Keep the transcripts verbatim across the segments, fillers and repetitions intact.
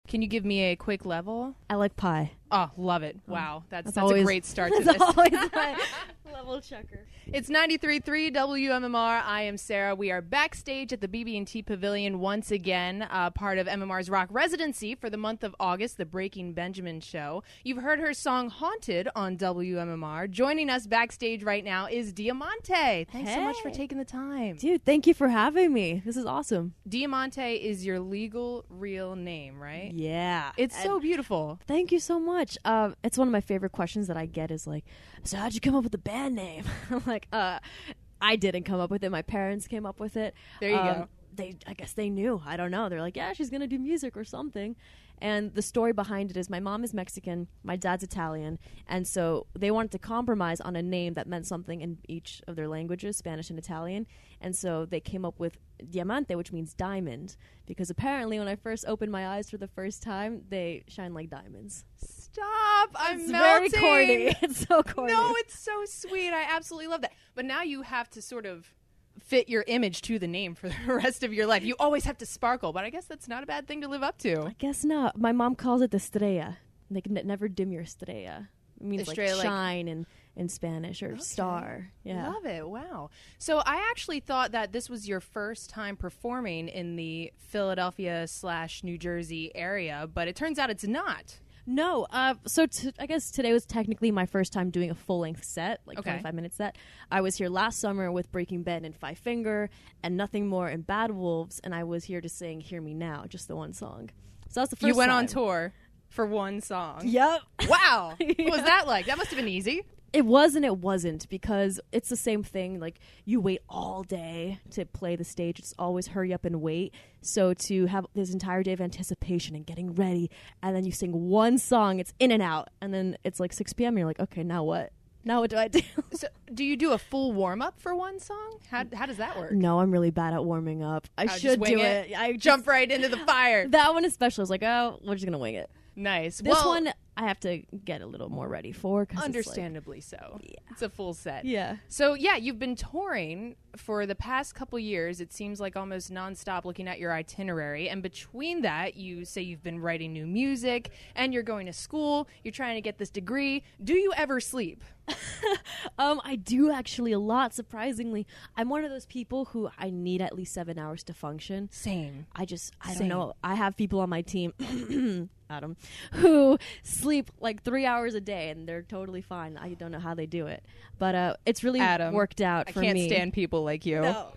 Can you give me a quick level? I like pie. Oh, love it. Wow. That's, That's that's always- a great start to That's this. always my level checker. It's ninety-three point three W M M R. I am Sarah. We are backstage at the B B and T Pavilion once again, uh, part of M M R's Rock Residency for the month of August, the Breaking Benjamin show. You've heard her song Haunted on W M M R. Joining us backstage right now is Diamante. Thanks so much for Hey. taking the time. Dude, thank you for having me. This is awesome. Diamante is your legal real name, right? Yeah. It's And so beautiful. Thank you so much. Uh, it's one of my favorite questions that I get is like, so how'd you come up with the band name? I'm like, uh, I didn't come up with it. My parents came up with it. There you Um, go. They, I guess they knew. I don't know. They're like, yeah, she's going to do music or something. And the story behind it is my mom is Mexican, my dad's Italian, and so they wanted to compromise on a name that meant something in each of their languages, Spanish and Italian. And so they came up with Diamante, which means diamond, because apparently when I first opened my eyes for the first time, they shine like diamonds. Stop. I'm It's melting. very corny. It's so corny. No, it's so sweet. I absolutely love that. But now you have to sort of fit your image to the name for the rest of your life. You always have to sparkle, but I guess that's not a bad thing to live up to. I guess not. My mom calls it the estrella. Like, n- never dim your estrella. It means Estrella, like like- shine in, in Spanish or Okay. star. Yeah. Love it. Wow. So I actually thought that this was your first time performing in the Philadelphia slash New Jersey area, but it turns out it's not. No, uh, so t- I guess today was technically my first time doing a full-length set, like Okay. twenty-five minute set. I was here last summer with Breaking Ben and Five Finger and Nothing More and Bad Wolves, and I was here to sing Hear Me Now, just the one song. So that's the first You went time. on tour for one song. Yep. Wow. What was Yeah. that like? That must have been easy. It was and it wasn't, because it's the same thing. Like, you wait all day to play the stage. It's always hurry up and wait. So to have this entire day of anticipation and getting ready, and then you sing one song, it's in and out. And then it's like six p.m. and you're like, okay, now what? Now what do I do? So do you do a full warm-up for one song? How, how does that work? No, I'm really bad at warming up. I Oh, just should wing do it. it. I Jump just- right into the fire. That one especially. I was like, oh, we're just going to wing it. Nice. This well, one I have to get a little more ready for. 'Cause it's like- understandably so. Yeah. It's a full set. yeah. So, yeah, you've been touring for the past couple years. It seems like almost nonstop looking at your itinerary. And between that, you say you've been writing new music and you're going to school. You're trying to get this degree. Do you ever sleep? Um, I do actually a lot, surprisingly. I'm one of those people who I need at least seven hours to function. Same. I just, I Same. don't know. I have people on my team, Adam, who sleep like three hours a day and they're totally fine. I don't know how they do it. But uh, it's really Adam, worked out I for can't me. stand people like you. No.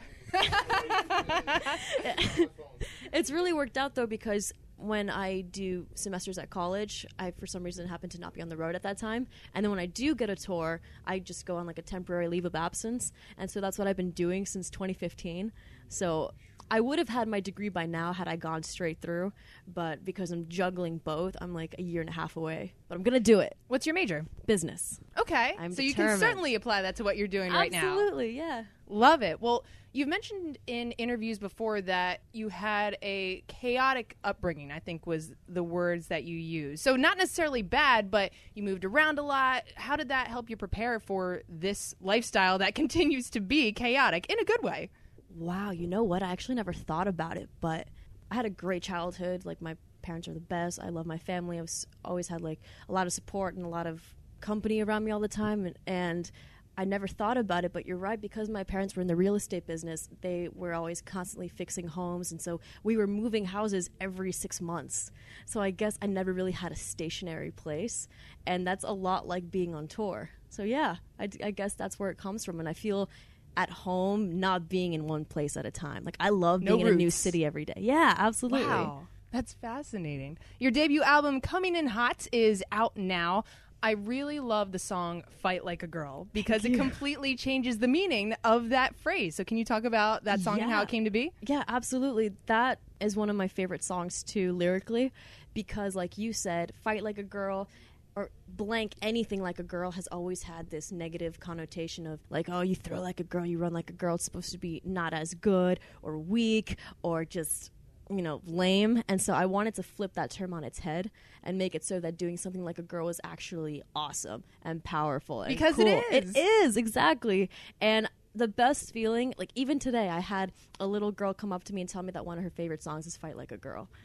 It's really worked out, though, because when I do semesters at college, I, for some reason, happen to not be on the road at that time. And then when I do get a tour, I just go on like a temporary leave of absence. And so that's what I've been doing since twenty fifteen. So I would have had my degree by now had I gone straight through. But because I'm juggling both, I'm like a year and a half away. But I'm going to do it. What's your major? Business. Okay. I'm so you can determined. certainly apply that to what you're doing right now. Absolutely, yeah. Love it. Well, you've mentioned in interviews before that you had a chaotic upbringing, I think was the words that you used. So not necessarily bad, but you moved around a lot. How did that help you prepare for this lifestyle that continues to be chaotic in a good way? Wow, you know what? I actually never thought about it, but I had a great childhood. Like, my parents are the best. I love my family. I've s- always had like a lot of support and a lot of company around me all the time, and, and I never thought about it. But you're right, because my parents were in the real estate business, they were always constantly fixing homes, and so we were moving houses every six months. So I guess I never really had a stationary place, and that's a lot like being on tour. So yeah, I, d- I guess that's where it comes from, and I feel at home not being in one place at a time. Like, I love No being in a new roots. city every day. Yeah, absolutely. Wow. That's fascinating. Your debut album, Coming in Hot, is out now. I really love the song Fight Like a Girl because it you. completely changes the meaning of that phrase. So can you talk about that song and how Yeah. it came to be? Yeah, absolutely. That is one of my favorite songs too, lyrically, because like you said, fight like a girl or blank anything like a girl has always had this negative connotation of like, oh, you throw like a girl, you run like a girl. It's supposed to be not as good or weak or just, you know, lame. And so I wanted to flip that term on its head and make it so that doing something like a girl is actually awesome and powerful and Because it cool. is. It is, exactly. And the best feeling, like even today, I had a little girl come up to me and tell me that one of her favorite songs is Fight Like a Girl.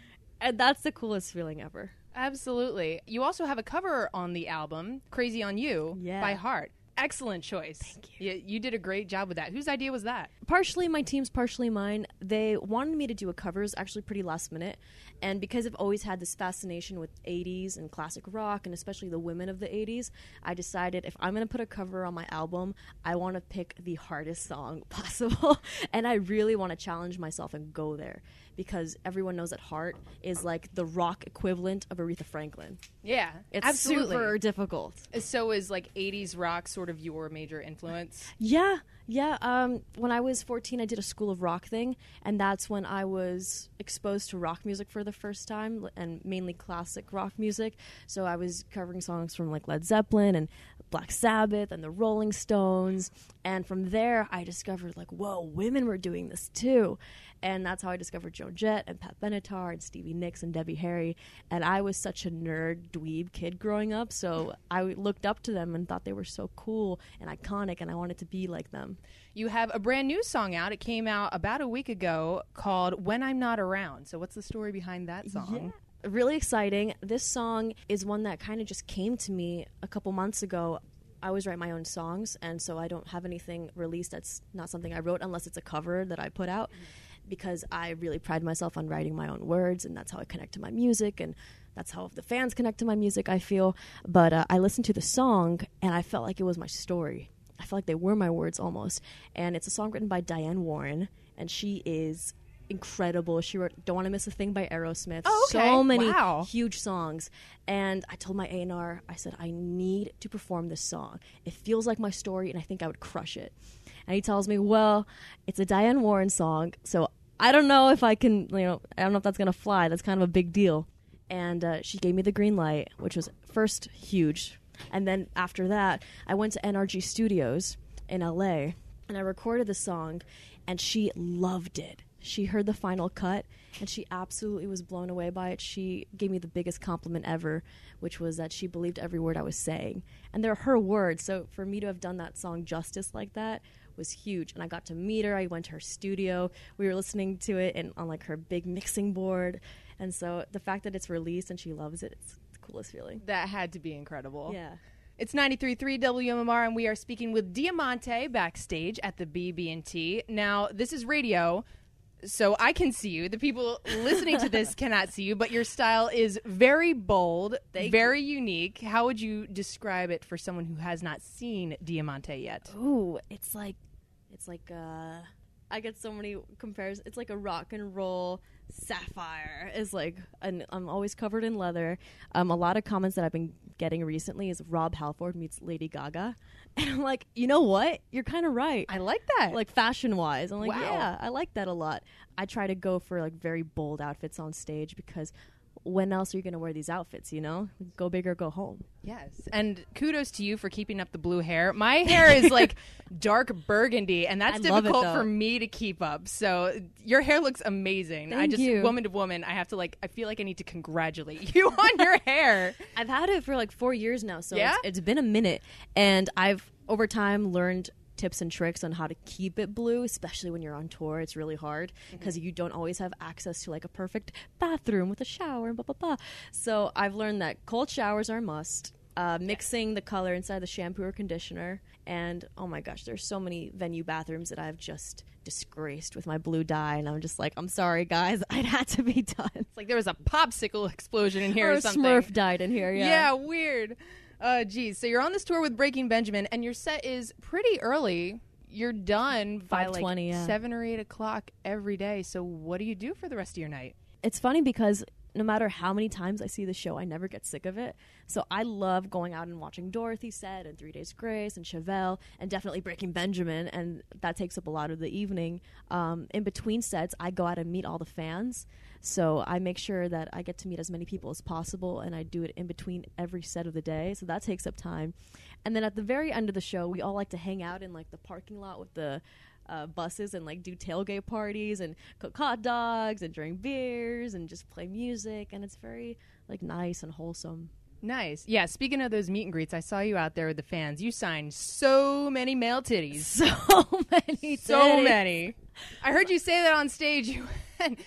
And that's the coolest feeling ever. Absolutely. You also have a cover on the album, Crazy on You, Yeah. by Heart. Excellent choice. Thank you. you. You did a great job with that. Whose idea was that? Partially my team's, partially mine. They wanted me to do a cover. It was actually pretty last minute. And because I've always had this fascination with eighties and classic rock, and especially the women of the eighties, I decided if I'm going to put a cover on my album, I want to pick the hardest song possible. And I really want to challenge myself and go there. Because everyone knows that Heart is like the rock equivalent of Aretha Franklin. Yeah, It's absolutely. super difficult. So is like eighties rock sort of your major influence? Yeah, yeah. Um, when I was fourteen, I did a School of Rock thing, and that's when I was exposed to rock music for the first time, and mainly classic rock music. So I was covering songs from like Led Zeppelin and Black Sabbath and the Rolling Stones, and from there I discovered like, whoa, women were doing this too. And that's how I discovered Joan Jett and Pat Benatar and Stevie Nicks and Debbie Harry. And I was such a nerd, dweeb kid growing up, so I looked up to them and thought they were so cool and iconic, and I wanted to be like them. You have a brand new song out. It came out about a week ago called When I'm Not Around. So what's the story behind that song? Yeah. Really exciting. This song is one that kind of just came to me a couple months ago. I always write my own songs, and so I don't have anything released that's not something I wrote unless it's a cover that I put out. Mm-hmm. Because I really pride myself on writing my own words, and that's how I connect to my music, and that's how the fans connect to my music, I feel. But uh, I listened to the song, and I felt like it was my story. I felt like they were my words almost. And it's a song written by Diane Warren, and she is incredible. She wrote Don't Want to Miss a Thing by Aerosmith. Oh, okay. So many Wow. huge songs. And I told my A and R, I said, I need to perform this song. It feels like my story, and I think I would crush it. And he tells me, well, it's a Diane Warren song, so I don't know if I can, you know, I don't know if that's going to fly. That's kind of a big deal. And uh, she gave me the green light, which was first huge. And then after that, I went to N R G Studios in L A, and I recorded the song, and she loved it. She heard the final cut, and she absolutely was blown away by it. She gave me the biggest compliment ever, which was that she believed every word I was saying. And they're her words, so for me to have done that song justice like that was huge. And I got to meet her. I went to her studio. We were listening to it and on like her big mixing board. And so the fact that it's released and she loves it, it's the coolest feeling. That had to be incredible. Yeah. It's ninety-three point three W M M R, and we are speaking with Diamante backstage at the B B and T. Now, this is radio, so I can see you. The people listening to this cannot see you, but your style is very bold, Thank very unique. How would you describe it for someone who has not seen Diamante yet? Ooh, it's like, it's like, uh, I get so many comparisons. It's like a rock and roll sapphire. Is like, an, I'm always covered in leather. Um, a lot of comments that I've been getting recently is Rob Halford meets Lady Gaga. And I'm like, you know what? You're kind of right. I like that. Like fashion wise. I'm like, Wow. yeah, I like that a lot. I try to go for like very bold outfits on stage because when else are you going to wear these outfits, you know? Go big or go home. Yes. And kudos to you for keeping up the blue hair. My hair is like dark burgundy, and that's I love it, difficult though. for me to keep up. So your hair looks amazing. I Thank just, you. woman to woman, I have to like, I feel like I need to congratulate you on your hair. I've had it for like four years now, so Yeah? it's, it's been a minute. And I've, over time, learned tips and tricks on how to keep it blue, especially when you're on tour. It's really hard because mm-hmm. you don't always have access to like a perfect bathroom with a shower and blah, blah, blah. So I've learned that cold showers are a must. Uh, mixing the color inside the shampoo or conditioner. And oh my gosh, there's so many venue bathrooms that I've just disgraced with my blue dye. And I'm just like, I'm sorry, guys. It had to be done. It's like there was a popsicle explosion in here or or a something. Smurf died in here, yeah. Yeah, weird. Uh, geez. So you're on this tour with Breaking Benjamin, and your set is pretty early. You're done by like yeah. seven or eight o'clock every day. So what do you do for the rest of your night? It's funny because no matter how many times I see the show, I never get sick of it. So I love going out and watching Dorothy set and Three Days Grace and Chevelle and definitely Breaking Benjamin, and that takes up a lot of the evening. Um, in between sets, I go out and meet all the fans. So I make sure that I get to meet as many people as possible, and I do it in between every set of the day. So that takes up time. And then at the very end of the show, we all like to hang out in like the parking lot with the Uh, buses and like do tailgate parties and cook hot dogs and drink beers and just play music, and it's very like nice and wholesome. Nice. Yeah, speaking of those meet and greets, I saw you out there with the fans. You signed so many male titties. So many So titties. many. I heard you say that on stage. You went,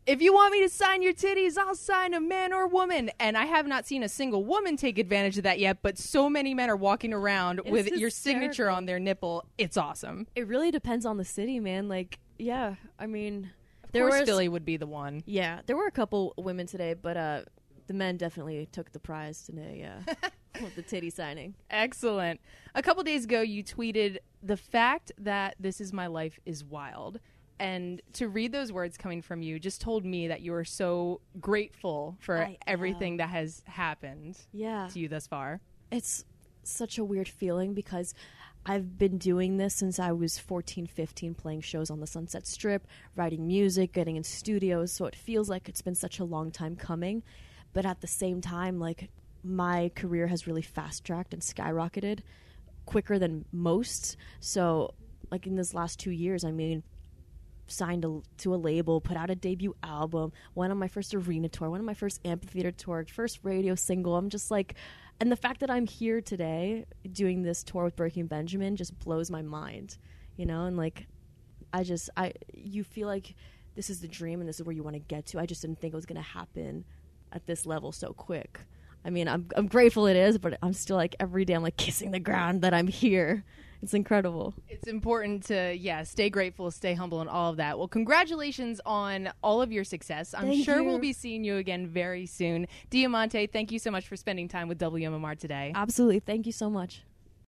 if you want me to sign your titties, I'll sign a man or woman. And I have not seen a single woman take advantage of that yet, but so many men are walking around It's with your hysterical. signature on their nipple. It's awesome. It really depends on the city, man. Like, yeah, I mean, Of there course was Philly would be the one. yeah, there were a couple women today, but uh, the men definitely took the prize today. Yeah, with the titty signing. Excellent. A couple days ago, you tweeted, "The fact that this is my life is wild." And to read those words coming from you just told me that you are so grateful for I everything am. that has happened Yeah, to you thus far. it's such a weird feeling because I've been doing this since I was fourteen, fifteen, playing shows on the Sunset Strip, writing music, getting in studios. So it feels like it's been such a long time coming. But at the same time, like, my career has really fast-tracked and skyrocketed quicker than most. So, like, in this last two years, I mean, signed a, to a label, put out a debut album, went on my first arena tour, went on my first amphitheater tour, first radio single. I'm just like, and the fact that I'm here today doing this tour with Breaking Benjamin just blows my mind, you know? And like, I just, I, you feel like this is the dream and this is where you want to get to. I just didn't think it was going to happen at this level so quick. I mean, I'm, I'm grateful it is, but I'm still like, every day I'm like kissing the ground that I'm here. It's incredible. It's important to, yeah, stay grateful, stay humble, and all of that. Well, congratulations on all of your success. I'm Thank sure you. we'll be seeing you again very soon. Diamante, thank you so much for spending time with W M M R today. Absolutely. Thank you so much.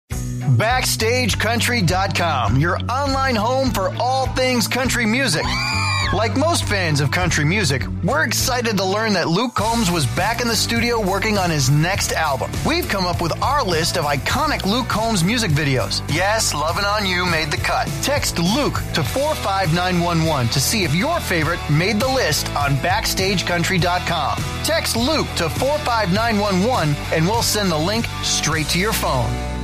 Backstage Country dot com, your online home for all things country music. Like most fans of country music, we're excited to learn that Luke Combs was back in the studio working on his next album. We've come up with our list of iconic Luke Combs music videos. Yes, Lovin' On You made the cut. Text Luke to four five nine one one to see if your favorite made the list on Backstage Country dot com. Text Luke to four five nine one one and we'll send the link straight to your phone.